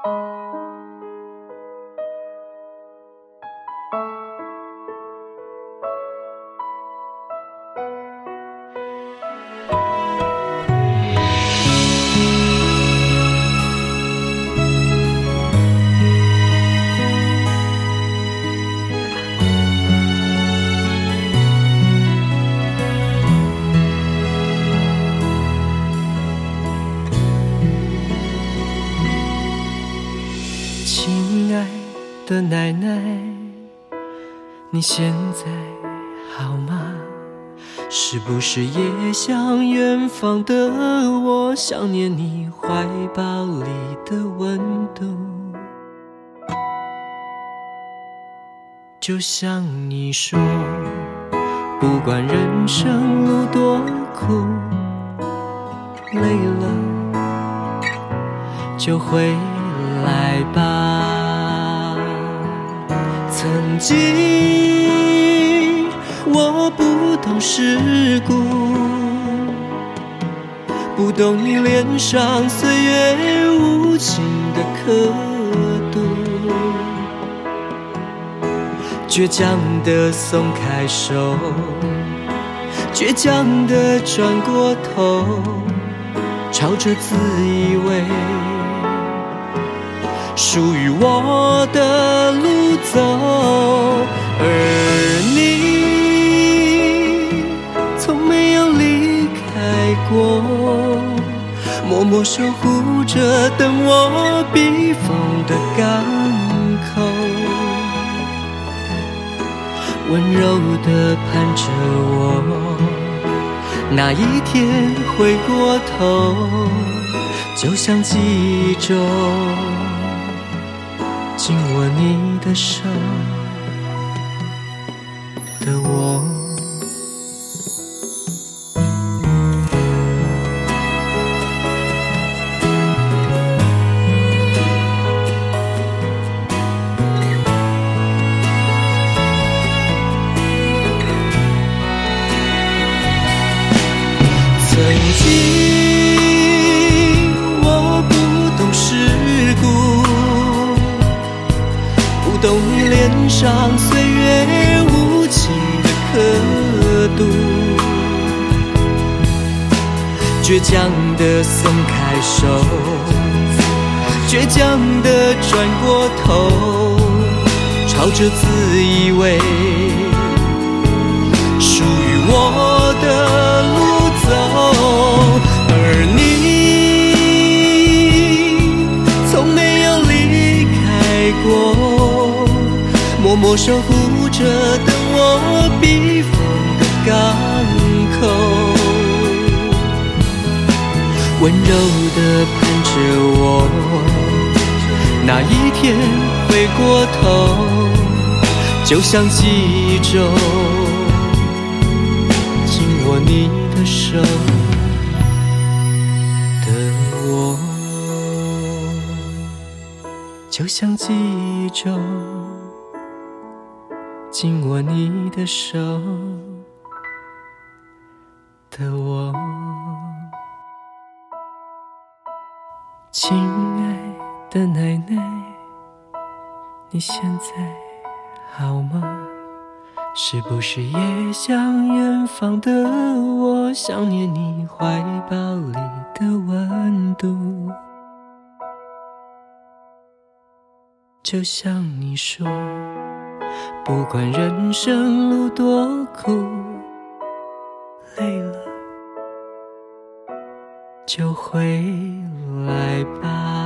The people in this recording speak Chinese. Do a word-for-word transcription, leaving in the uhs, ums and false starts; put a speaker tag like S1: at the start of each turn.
S1: 亲爱的奶奶，你现在好吗？是不是也像远方的我，想念你怀抱里的温度？就像你说，不管人生路多苦，累了就回来吧。曾经我不懂世故，不懂你脸上岁月无情的刻度，倔强地松开手，倔强地转过头，朝着自以为属于我的路走。而你从没有离开过，默默守护着等我避风的港口，温柔地盼着我那一天回过头，就像记忆中紧握你的手的我。曾经我不懂世故，不懂你脸上岁月无情的刻度，倔强地松开手，倔强地转过头，朝着自以为属于我的路走。而你从没有离开过，默默守护着等我避风的港口，温柔地盼着我那一天回过头，就像记忆中紧握你的手的我，就像记忆中紧握你的手的我。亲爱的奶奶，你现在好吗？是不是也像远方的我，想念你怀抱里的温度？就像你说，不管人生路多苦，累了就回来吧。